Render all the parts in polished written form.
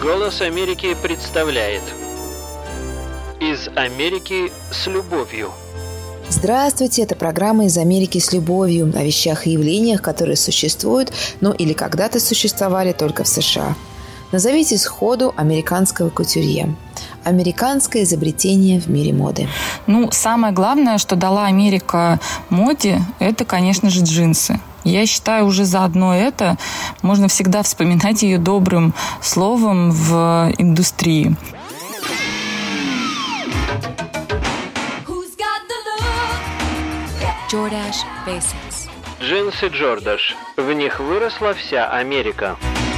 Голос Америки представляет «Из Америки с любовью». Здравствуйте, это программа «Из Америки с любовью» о вещах и явлениях, которые существуют, или когда-то существовали только в США. Назовите сходу американского кутюрье. Американское изобретение в мире моды. Самое главное, что дала Америка моде, это, конечно же, джинсы. Я считаю, уже заодно это можно всегда вспоминать ее добрым словом в индустрии. Jordache Basics. Джинсы Jordache. В них выросла вся Америка.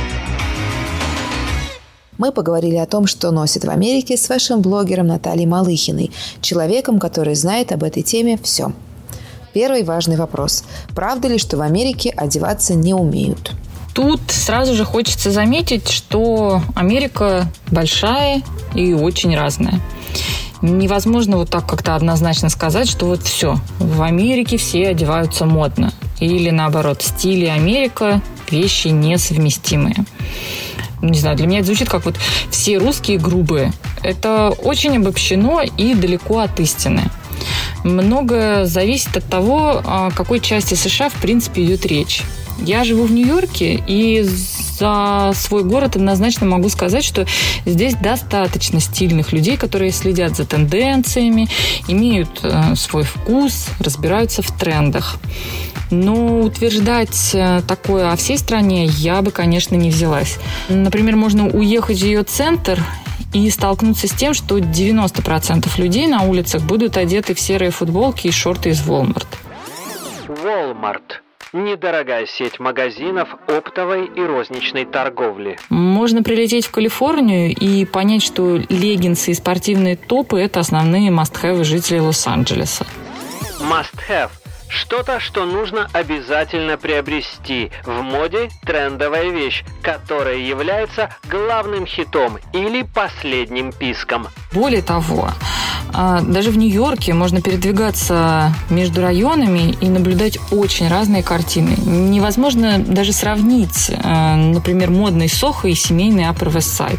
Мы поговорили о том, что носит в Америке, с фэшн-блогером Натальей Малыхиной, человеком, который знает об этой теме все. Первый важный вопрос. Правда ли, что в Америке одеваться не умеют? Тут сразу же хочется заметить, что Америка большая и очень разная. Невозможно вот так как-то однозначно сказать, что все, в Америке все одеваются модно. Или наоборот, в стиле Америка вещи несовместимые. Не знаю, для меня это звучит как все русские грубые. Это очень обобщено и далеко от истины. Многое зависит от того, о какой части США, в принципе, идет речь. Я живу в Нью-Йорке, и за свой город однозначно могу сказать, что здесь достаточно стильных людей, которые следят за тенденциями, имеют свой вкус, разбираются в трендах. Но утверждать такое о всей стране я бы, конечно, не взялась. Например, можно уехать в ее центр и столкнуться с тем, что 90% людей на улицах будут одеты в серые футболки и шорты из Walmart. Walmart. Недорогая сеть магазинов оптовой и розничной торговли. Можно прилететь в Калифорнию и понять, что леггинсы и спортивные топы – это основные must-have жителей Лос-Анджелеса. Must-have. Что-то, что нужно обязательно приобрести. В моде трендовая вещь, которая является главным хитом или последним писком. Более того, даже в Нью-Йорке можно передвигаться между районами и наблюдать очень разные картины. Невозможно даже сравнить, например, модный Сохо и семейный Upper West Side.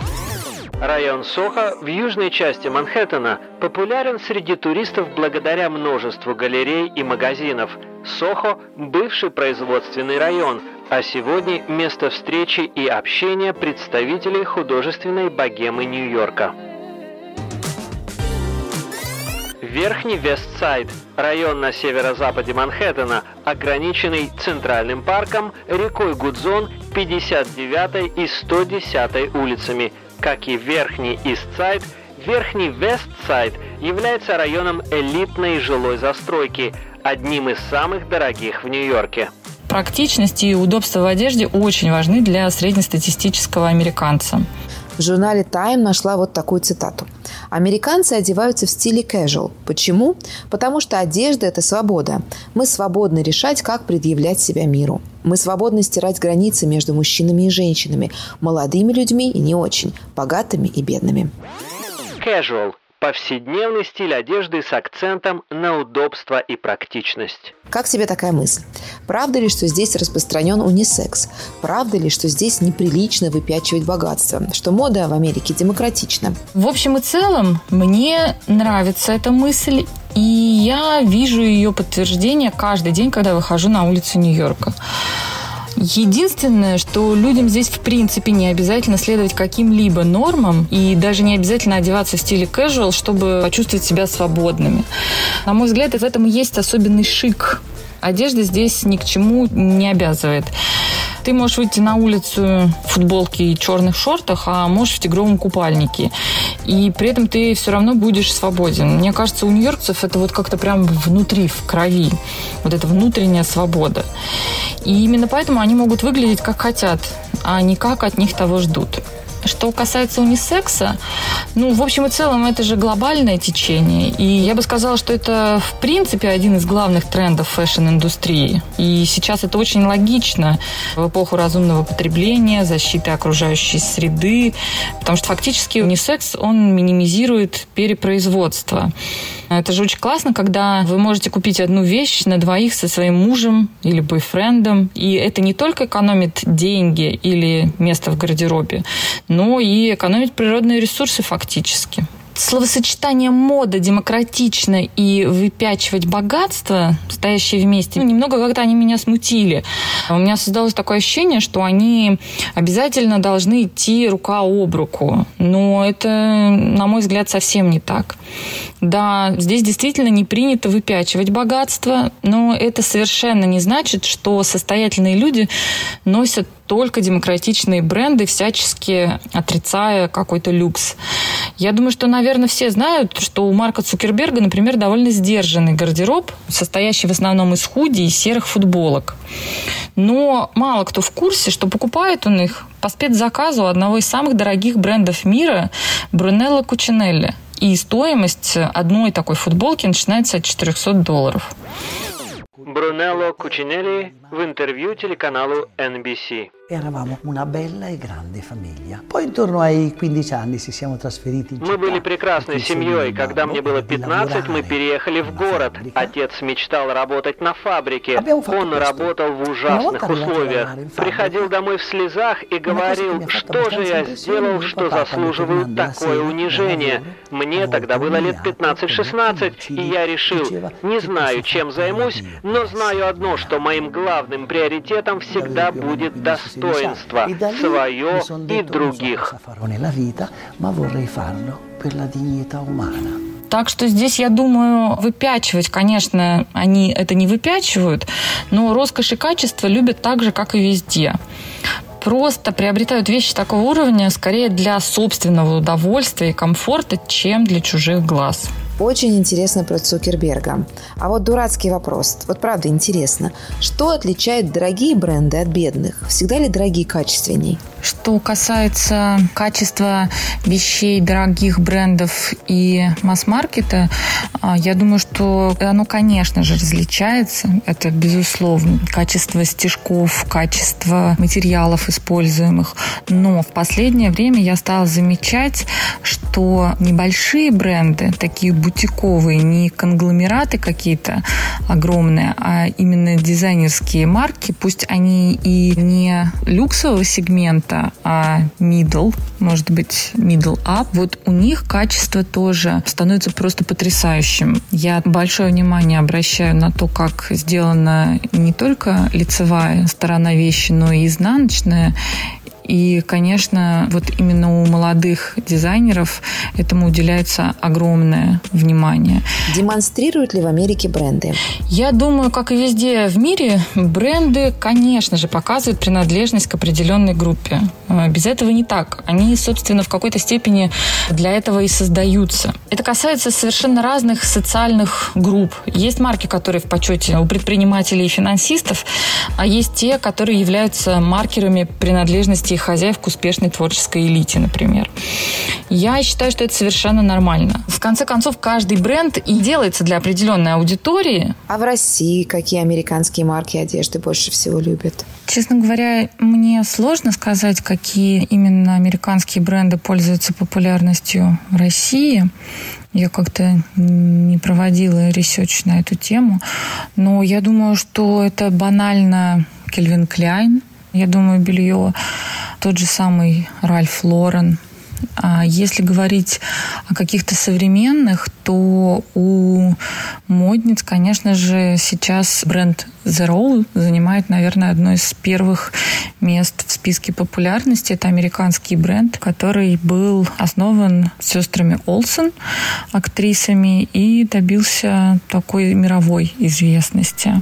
Район Сохо в южной части Манхэттена популярен среди туристов благодаря множеству галерей и магазинов. Сохо – бывший производственный район, а сегодня место встречи и общения представителей художественной богемы Нью-Йорка. Верхний Вестсайд – район на северо-западе Манхэттена, ограниченный Центральным парком, рекой Гудзон, 59-й и 110-й улицами. Как и Верхний Истсайд, Верхний Вестсайд является районом элитной жилой застройки, одним из самых дорогих в Нью-Йорке. Практичность и удобство в одежде очень важны для среднестатистического американца. В журнале Time нашла такую цитату. «Американцы одеваются в стиле casual. Почему? Потому что одежда – это свобода. Мы свободны решать, как предъявлять себя миру. Мы свободны стирать границы между мужчинами и женщинами, молодыми людьми и не очень, богатыми и бедными». Casual – повседневный стиль одежды с акцентом на удобство и практичность. Как тебе такая мысль? Правда ли, что здесь распространен унисекс? Правда ли, что здесь неприлично выпячивать богатство? Что мода в Америке демократична? В общем и целом, мне нравится эта мысль, и я вижу ее подтверждение каждый день, когда выхожу на улицу Нью-Йорка. Единственное, что людям здесь в принципе не обязательно следовать каким-либо нормам и даже не обязательно одеваться в стиле casual, чтобы почувствовать себя свободными. На мой взгляд, в этом и есть особенный шик. Одежда здесь ни к чему не обязывает. Ты можешь выйти на улицу в футболке и черных шортах, а можешь в тигровом купальнике. И при этом ты все равно будешь свободен. Мне кажется, у нью-йоркцев это как-то прям внутри, в крови. Эта внутренняя свобода. И именно поэтому они могут выглядеть как хотят, а не как от них того ждут. Что касается унисекса, в общем и целом, это же глобальное течение. И я бы сказала, что это, в принципе, один из главных трендов фэшн-индустрии. И сейчас это очень логично в эпоху разумного потребления, защиты окружающей среды. Потому что фактически унисекс, он минимизирует перепроизводство. Это же очень классно, когда вы можете купить одну вещь на двоих со своим мужем или бойфрендом. И это не только экономит деньги или место в гардеробе, но и экономить природные ресурсы фактически. Словосочетание «мода», «демократично» и «выпячивать богатство», стоящие вместе, немного как-то они меня смутили. У меня создалось такое ощущение, что они обязательно должны идти рука об руку. Но это, на мой взгляд, совсем не так. Да, здесь действительно не принято выпячивать богатство, но это совершенно не значит, что состоятельные люди носят только демократичные бренды, всячески отрицая какой-то люкс. Я думаю, что, наверное, все знают, что у Марка Цукерберга, например, довольно сдержанный гардероб, состоящий в основном из худи и серых футболок. Но мало кто в курсе, что покупает он их по спецзаказу одного из самых дорогих брендов мира Brunello Cucinelli. И стоимость одной такой футболки начинается от $400. Брунелло Кучинелли в интервью телеканалу NBC. Eravamo una bella e grande famiglia. Poi intorno ai 15 anni ci siamo trasferiti in città. Мы были прекрасной семьей. Когда мне было 15, мы переехали в город. Отец мечтал работать на фабрике. Он работал в ужасных условиях. Приходил домой в слезах и говорил, что же я сделал, что заслуживаю такое унижение. Мне тогда было лет 15-16, и я решил, не знаю, чем займусь, но знаю одно, что моим главным приоритетом всегда будет достоинство, свое и других. Так что здесь, я думаю, выпячивать, конечно, они это не выпячивают, но роскошь и качество любят так же, как и везде. Просто приобретают вещи такого уровня скорее для собственного удовольствия и комфорта, чем для чужих глаз. Очень интересно про Цукерберга. А вот дурацкий вопрос. Вот правда интересно. Что отличает дорогие бренды от бедных? Всегда ли дорогие качественней? Что касается качества вещей дорогих брендов и масс-маркета, я думаю, что оно, конечно же, различается. Это безусловно. Качество стежков, качество материалов используемых. Но в последнее время я стала замечать, что небольшие бренды, такие бутиковые, не конгломераты какие-то огромные, а именно дизайнерские марки, пусть они и не люксового сегмента, а middle, может быть, middle up, вот у них качество тоже становится просто потрясающим. Я большое внимание обращаю на то, как сделана не только лицевая сторона вещи, но и изнаночная. И, конечно, вот именно у молодых дизайнеров этому уделяется огромное внимание. Демонстрируют ли в Америке бренды? Я думаю, как и везде в мире, бренды, конечно же, показывают принадлежность к определенной группе. Без этого не так. Они, собственно, в какой-то степени для этого и создаются. Это касается совершенно разных социальных групп. Есть марки, которые в почете у предпринимателей и финансистов, а есть те, которые являются маркерами принадлежности хозяев к успешной творческой элите, например. Я считаю, что это совершенно нормально. В конце концов, каждый бренд и делается для определенной аудитории. А в России какие американские марки одежды больше всего любят? Честно говоря, мне сложно сказать, какие именно американские бренды пользуются популярностью в России. Я как-то не проводила ресерч на эту тему. Но я думаю, что это банально Calvin Klein. Я думаю, белье тот же самый Ральф Лорен. А если говорить о каких-то современных, то у модниц, конечно же, сейчас бренд The Row занимает, наверное, одно из первых мест в списке популярности. Это американский бренд, который был основан сестрами Олсен, актрисами, и добился такой мировой известности.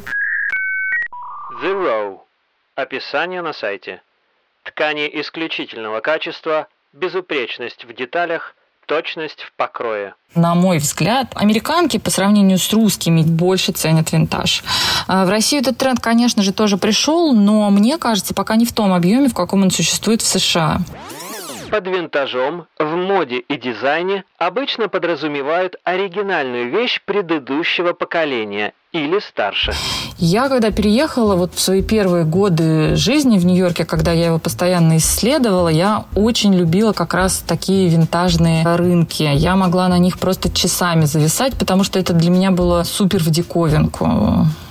The Row. Описание на сайте. Ткани исключительного качества, безупречность в деталях, точность в покрое. На мой взгляд, американки по сравнению с русскими больше ценят винтаж. В Россию этот тренд, конечно же, тоже пришел, но мне кажется, пока не в том объеме, в каком он существует в США. Под винтажом в моде и дизайне обычно подразумевают оригинальную вещь предыдущего поколения или старше. Я, когда переехала вот в свои первые годы жизни в Нью-Йорке, когда я его постоянно исследовала, я очень любила как раз такие винтажные рынки. Я могла на них просто часами зависать, потому что это для меня было супер в диковинку.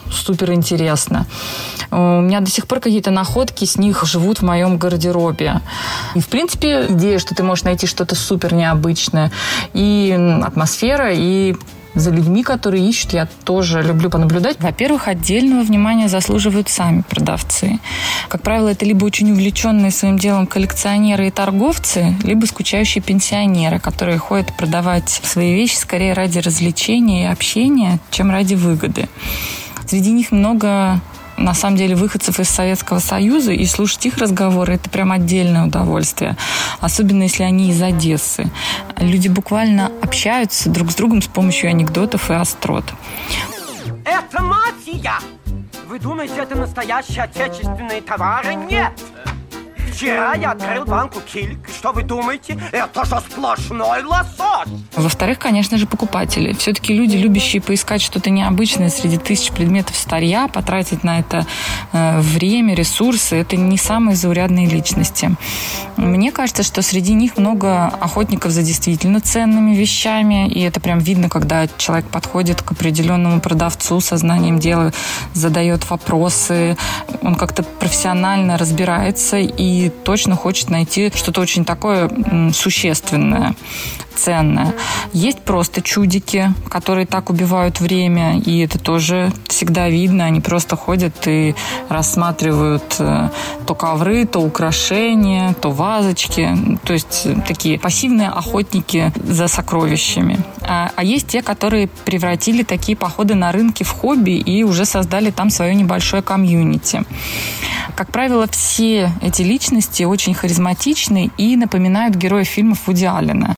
супер интересно. У меня до сих пор какие-то находки с них живут в моем гардеробе. И, в принципе, идея, что ты можешь найти что-то супер необычное. И атмосфера, и за людьми, которые ищут, я тоже люблю понаблюдать. Во-первых, отдельного внимания заслуживают сами продавцы. Как правило, это либо очень увлеченные своим делом коллекционеры и торговцы, либо скучающие пенсионеры, которые ходят продавать свои вещи скорее ради развлечения и общения, чем ради выгоды. Среди них много, на самом деле, выходцев из Советского Союза, и слушать их разговоры – это прям отдельное удовольствие. Особенно, если они из Одессы. Люди буквально общаются друг с другом с помощью анекдотов и острот. Это мафия! Вы думаете, это настоящие отечественные товары? Нет! Вчера я открыл банку Кильк. Что вы думаете? Это же сплошной лосось! Во-вторых, конечно же, покупатели. Все-таки люди, любящие поискать что-то необычное среди тысяч предметов старья, потратить на это время, ресурсы, это не самые заурядные личности. Мне кажется, что среди них много охотников за действительно ценными вещами, и это прям видно, когда человек подходит к определенному продавцу со знанием дела, задает вопросы, он как-то профессионально разбирается и точно хочет найти что-то очень такое существенное, ценное. Есть просто чудики, которые так убивают время, и это тоже всегда видно. Они просто ходят и рассматривают то ковры, то украшения, то вазочки. То есть такие пассивные охотники за сокровищами. А есть те, которые превратили такие походы на рынки в хобби и уже создали там свое небольшое комьюнити. Как правило, все эти личности очень харизматичны и напоминают героев фильмов Вуди Аллена.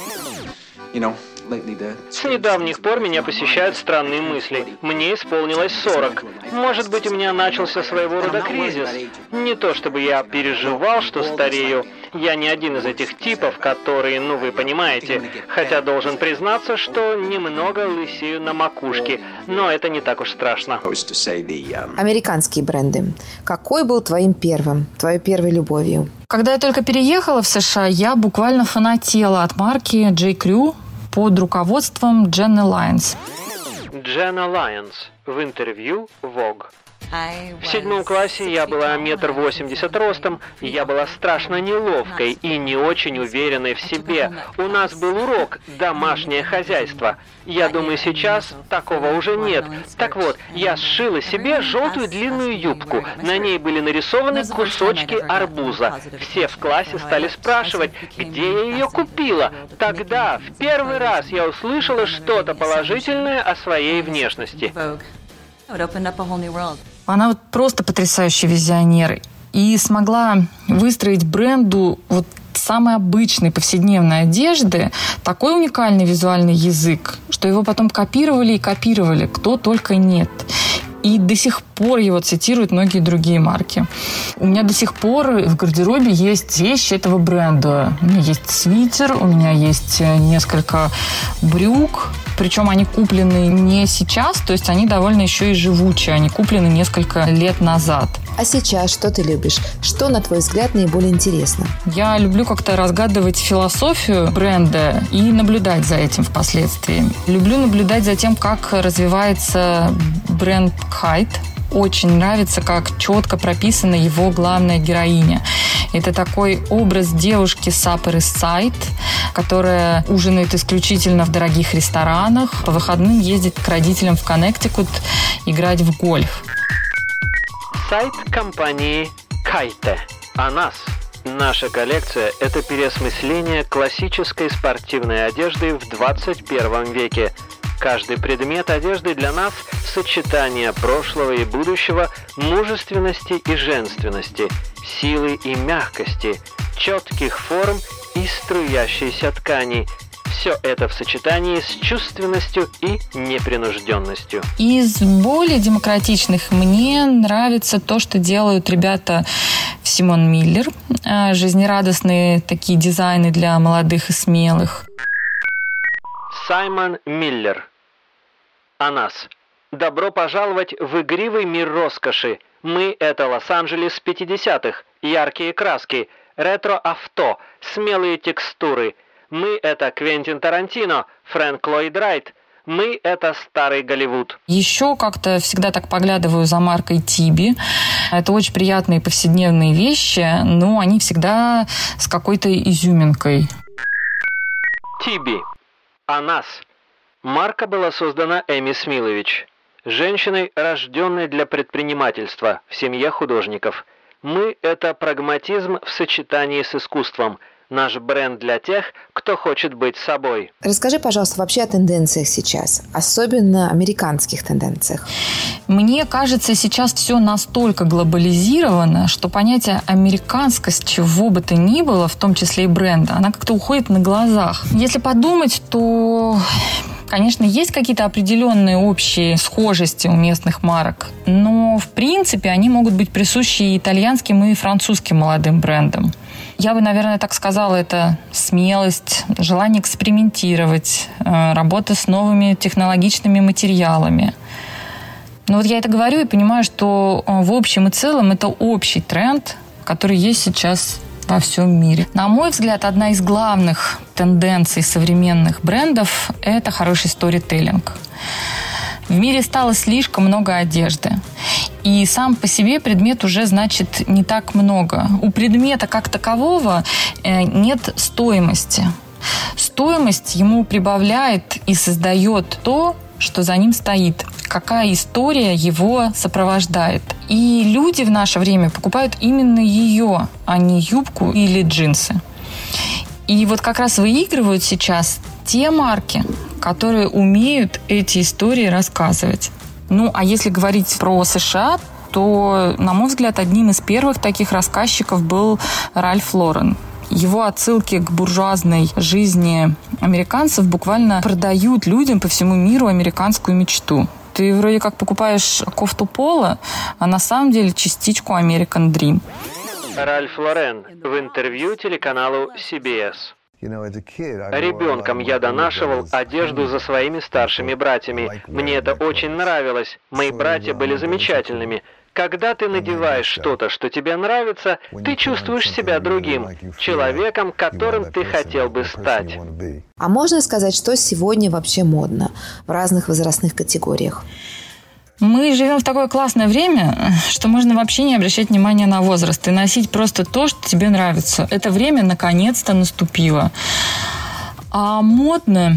С недавних пор меня посещают странные мысли. Мне исполнилось 40. Может быть, у меня начался своего рода кризис. Не то чтобы я переживал, что старею. Я не один из этих типов, которые, вы понимаете. Хотя должен признаться, что немного лысею на макушке. Но это не так уж страшно. Американские бренды. Какой был твоей первой любовью? Когда я только переехала в США, я буквально фанатела от марки J. Crew под руководством Jenna Lyons. Jenna Lyons в интервью Vogue. В 7 классе я была 1,80 м ростом, я была страшно неловкой и не очень уверенной в себе. У нас был урок «Домашнее хозяйство». Я думаю, сейчас такого уже нет. Так вот, я сшила себе желтую длинную юбку. На ней были нарисованы кусочки арбуза. Все в классе стали спрашивать, где я ее купила. Тогда, в первый раз, я услышала что-то положительное о своей внешности. Она просто потрясающий визионер и смогла выстроить бренду самой обычной повседневной одежды такой уникальный визуальный язык, что его потом копировали, кто только нет. И до сих пор его цитируют многие другие марки. У меня до сих пор в гардеробе есть вещи этого бренда. У меня есть свитер, у меня есть несколько брюк. Причем они куплены не сейчас, то есть они довольно еще и живучие. Они куплены несколько лет назад. А сейчас что ты любишь? Что, на твой взгляд, наиболее интересно? Я люблю как-то разгадывать философию бренда и наблюдать за этим впоследствии. Люблю наблюдать за тем, как развивается бренд Kite. Очень нравится, как четко прописана его главная героиня. Это такой образ девушки с Upper East Side, которая ужинает исключительно в дорогих ресторанах, по выходным ездит к родителям в Коннектикут играть в гольф. Сайт компании Kite. О нас. Наша коллекция – это переосмысление классической спортивной одежды в 21 веке. Каждый предмет одежды для нас – сочетание прошлого и будущего, мужественности и женственности, силы и мягкости, четких форм и струящейся ткани. Все это в сочетании с чувственностью и непринужденностью. Из более демократичных мне нравится то, что делают ребята в Симон Миллер. Жизнерадостные такие дизайны для молодых и смелых. Саймон Миллер. О нас. Добро пожаловать в игривый мир роскоши. Мы – это Лос-Анджелес 50-х, яркие краски, ретро-авто, смелые текстуры. Мы – это Квентин Тарантино, Фрэнк Ллойд Райт. Мы – это старый Голливуд. Еще как-то всегда так поглядываю за маркой Тиби. Это очень приятные повседневные вещи, но они всегда с какой-то изюминкой. Тиби. О нас. Марка была создана Эми Смилович, женщиной, рожденной для предпринимательства в семье художников. Мы – это прагматизм в сочетании с искусством. Наш бренд для тех, кто хочет быть собой. Расскажи, пожалуйста, вообще о тенденциях сейчас, особенно американских тенденциях. Мне кажется, сейчас все настолько глобализировано, что понятие американскость чего бы то ни было, в том числе и бренда, она как-то уходит на глазах. Если подумать, то, конечно, есть какие-то определенные общие схожести у местных марок, но, в принципе, они могут быть присущи и итальянским, и французским молодым брендам. Я бы, наверное, так сказала, это смелость, желание экспериментировать, работа с новыми технологичными материалами. Но вот я это говорю и понимаю, что в общем и целом это общий тренд, который есть сейчас во всем мире. На мой взгляд, одна из главных тенденций современных брендов – это хороший сторителлинг. В мире стало слишком много одежды. И сам по себе предмет уже значит не так много. У предмета как такового нет стоимости. Стоимость ему прибавляет и создает то, что за ним стоит, какая история его сопровождает. И люди в наше время покупают именно ее, а не юбку или джинсы. И вот как раз выигрывают сейчас те марки, которые умеют эти истории рассказывать. Ну, а если говорить про США, то, на мой взгляд, одним из первых таких рассказчиков был Ральф Лорен. Его отсылки к буржуазной жизни американцев буквально продают людям по всему миру американскую мечту. Ты вроде как покупаешь кофту Пола, а на самом деле частичку American Dream. Ральф Лорен в интервью телеканалу CBS. Ребенком я донашивал одежду за своими старшими братьями. Мне это очень нравилось. Мои братья были замечательными. Когда ты надеваешь что-то, что тебе нравится, ты чувствуешь себя другим, человеком, которым ты хотел бы стать. А можно сказать, что сегодня вообще модно в разных возрастных категориях? Мы живем в такое классное время, что можно вообще не обращать внимания на возраст и носить просто то, что тебе нравится. Это время наконец-то наступило. А модно?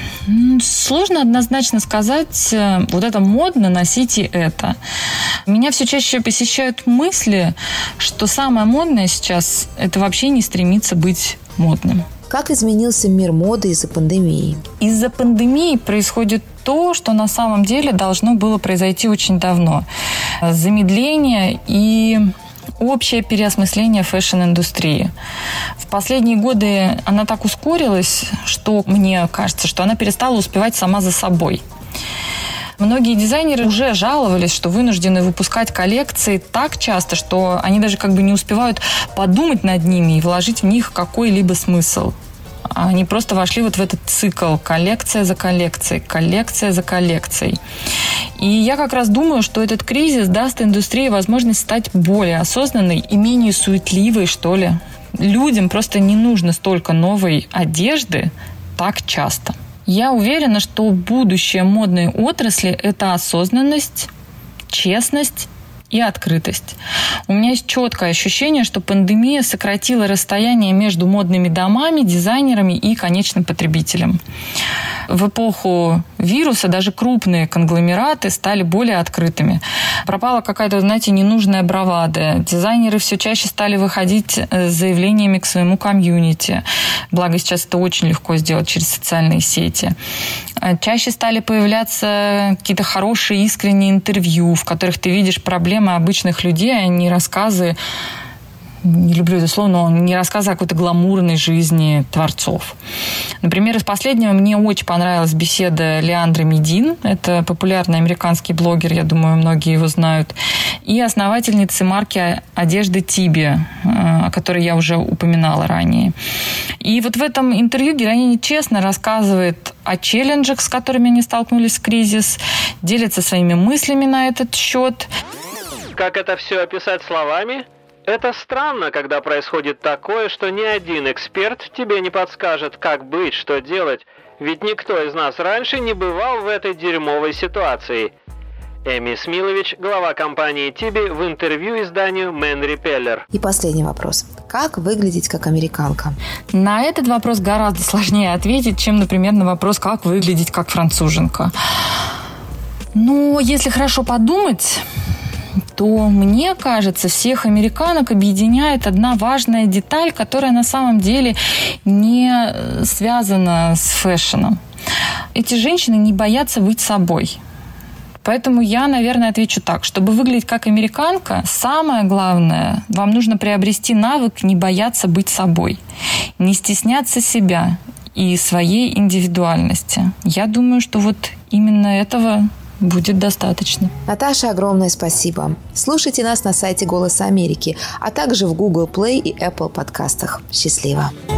Сложно однозначно сказать, вот это модно, носите это. Меня все чаще посещают мысли, что самое модное сейчас – это вообще не стремиться быть модным. Как изменился мир моды из-за пандемии? Из-за пандемии происходит то, что на самом деле должно было произойти очень давно. Замедление и общее переосмысление фэшн-индустрии. В последние годы она так ускорилась, что мне кажется, что она перестала успевать сама за собой. Многие дизайнеры уже жаловались, что вынуждены выпускать коллекции так часто, что они даже как бы не успевают подумать над ними и вложить в них какой-либо смысл. Они просто вошли вот в этот цикл коллекция за коллекцией, коллекция за коллекцией. И я как раз думаю, что этот кризис даст индустрии возможность стать более осознанной и менее суетливой, что ли. Людям просто не нужно столько новой одежды так часто. Я уверена, что будущее модной отрасли – это осознанность, честность и открытость. У меня есть четкое ощущение, что пандемия сократила расстояние между модными домами, дизайнерами и конечным потребителем. В эпоху вируса даже крупные конгломераты стали более открытыми. Пропала какая-то, знаете, ненужная бравада. Дизайнеры все чаще стали выходить с заявлениями к своему комьюнити. Благо, сейчас это очень легко сделать через социальные сети. Чаще стали появляться какие-то хорошие, искренние интервью, в которых ты видишь проблемы обычных людей, а не рассказы, не люблю это слово, но не рассказы о какой-то гламурной жизни творцов. Например, из последнего мне очень понравилась беседа Леандры Медин. Это популярный американский блогер, я думаю, многие его знают. И основательницы марки одежды Тиби, о которой я уже упоминала ранее. И вот в этом интервью героиня честно рассказывает о челленджах, с которыми они столкнулись в кризис, делится своими мыслями на этот счет. Как это все описать словами? Это странно, когда происходит такое, что ни один эксперт тебе не подскажет, как быть, что делать, ведь никто из нас раньше не бывал в этой дерьмовой ситуации. Эми Смилович, глава компании Tibi, в интервью изданию Man Repeller. И последний вопрос. Как выглядеть как американка? На этот вопрос гораздо сложнее ответить, чем, например, на вопрос, как выглядеть как француженка. Но если хорошо подумать, то, мне кажется, всех американок объединяет одна важная деталь, которая на самом деле не связана с фэшном. Эти женщины не боятся быть собой. Поэтому я, наверное, отвечу так. Чтобы выглядеть как американка, самое главное, вам нужно приобрести навык не бояться быть собой, не стесняться себя и своей индивидуальности. Я думаю, что вот именно этого будет достаточно. Наташа, огромное спасибо. Слушайте нас на сайте «Голоса Америки», а также в Google Play и Apple подкастах. Счастливо!